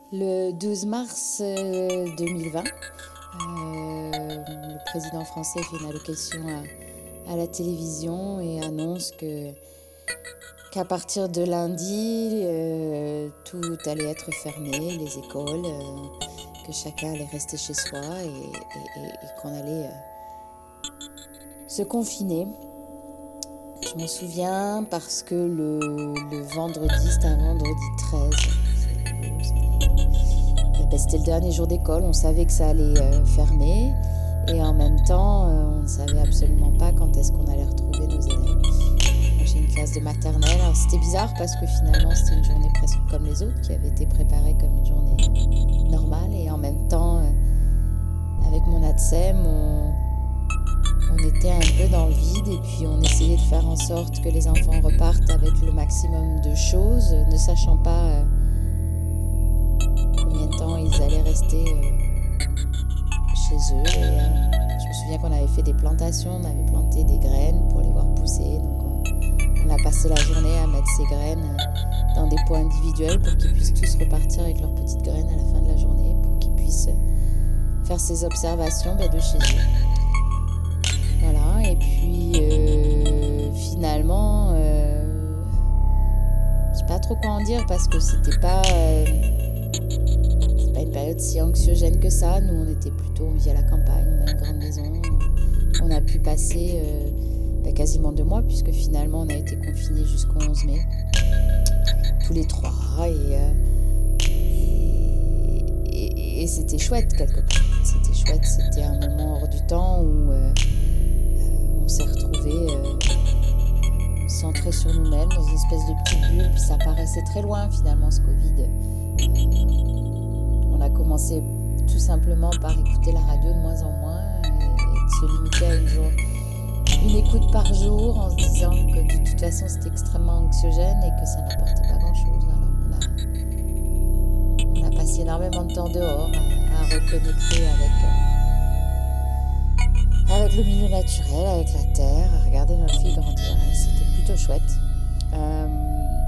Le 12 mars 2020, le président français fait une allocution à la télévision et annonce qu'à partir de lundi, tout allait être fermé, les écoles, que chacun allait rester chez soi et qu'on allait se confiner. Je m'en souviens parce que le vendredi, c'était un vendredi 13. C'était le dernier jour d'école, on savait que ça allait fermer et en même temps, on ne savait absolument pas quand est-ce qu'on allait retrouver nos élèves. Moi, j'ai une classe de maternelle, alors c'était bizarre parce que finalement c'était une journée presque comme les autres qui avait été préparée comme une journée normale et en même temps, avec mon ATSEM, on était un peu dans le vide et puis on essayait de faire en sorte que les enfants repartent avec le maximum de choses, ne sachant pas combien de temps ils allaient rester chez eux. Et, je me souviens qu'on avait fait des plantations, on avait planté des graines pour les voir pousser. Donc on a passé la journée à mettre ces graines dans des pots individuels pour qu'ils puissent tous repartir avec leurs petites graines à la fin de la journée, pour qu'ils puissent faire ces observations de chez eux. Voilà, et puis finalement, je sais pas trop quoi en dire parce que c'était pas une période si anxiogène que ça. Nous, on vit à la campagne, on a une grande maison, on a pu passer quasiment 2 mois puisque finalement on a été confinés jusqu'au 11 mai, tous les 3, et c'était chouette quelque part. C'était chouette, c'était un moment hors du temps où on s'est retrouvés centrés sur nous-mêmes dans une espèce de petite bulle, puis ça paraissait très loin finalement ce Covid. On a commencé tout simplement par écouter la radio de moins en moins et de se limiter à une écoute par jour en se disant que de toute façon c'était extrêmement anxiogène et que ça n'apportait pas grand-chose. Alors on a passé énormément de temps dehors à reconnecter avec le milieu naturel, avec la terre, à regarder notre fille grandir. Et c'était plutôt chouette.